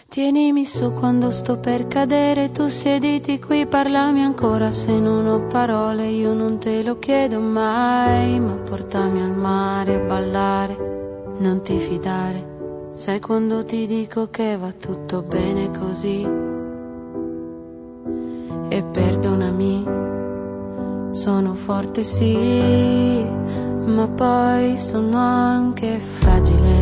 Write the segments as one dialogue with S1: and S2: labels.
S1: Tienimi su quando sto per cadere, tu siediti qui, parlami ancora. Se non ho parole io non te lo chiedo mai, ma portami al mare a ballare, non ti fidare. Sai quando ti dico che va tutto bene così? E perdonami, sono forte sì, ma poi sono anche fragile.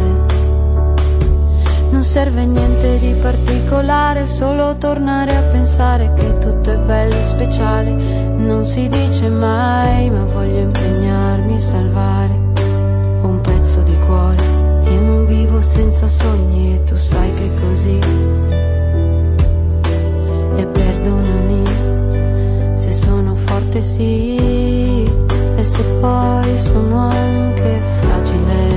S1: Non serve niente di particolare, solo tornare a pensare che tutto è bello e speciale. Non si dice mai, ma voglio impegnarmi a salvare un pezzo di cuore. Io non vivo senza sogni e tu sai che è così. E perdonami se sono forte sì, e se poi sono anche fragile.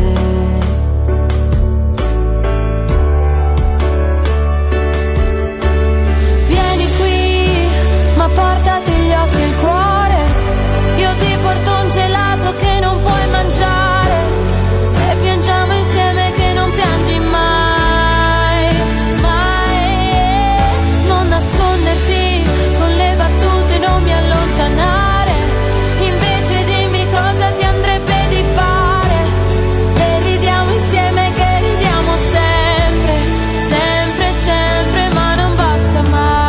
S1: Portati gli occhi e il cuore, io ti porto un gelato che non puoi mangiare, e piangiamo insieme che non piangi mai, mai. Non nasconderti con le battute, non mi allontanare, invece dimmi cosa ti andrebbe di fare, e ridiamo insieme che ridiamo sempre, sempre, sempre, ma non basta mai.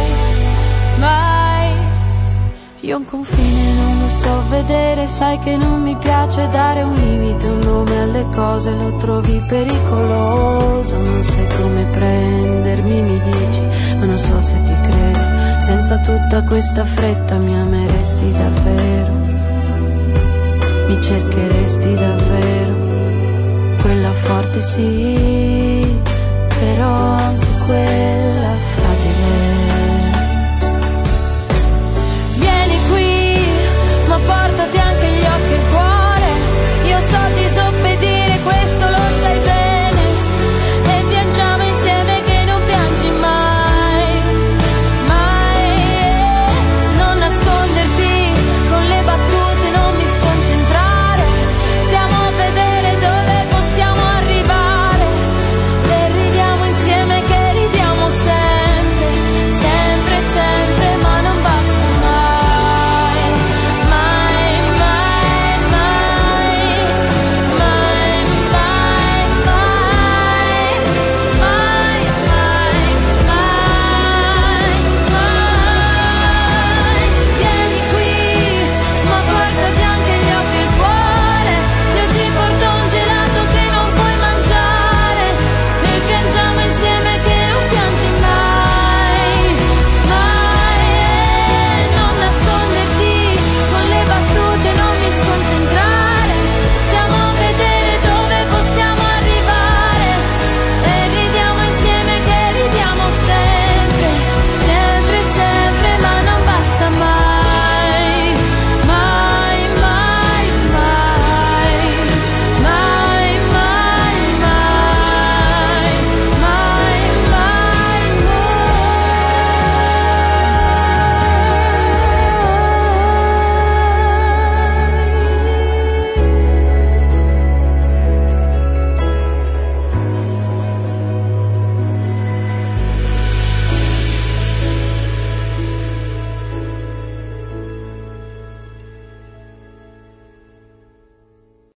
S1: Io un confine non lo so vedere, sai che non mi piace dare un limite, un nome alle cose, lo trovi pericoloso. Non sai come prendermi, mi dici, ma non so se ti credo. Senza tutta questa fretta mi ameresti davvero, mi cercheresti davvero, quella forte sì.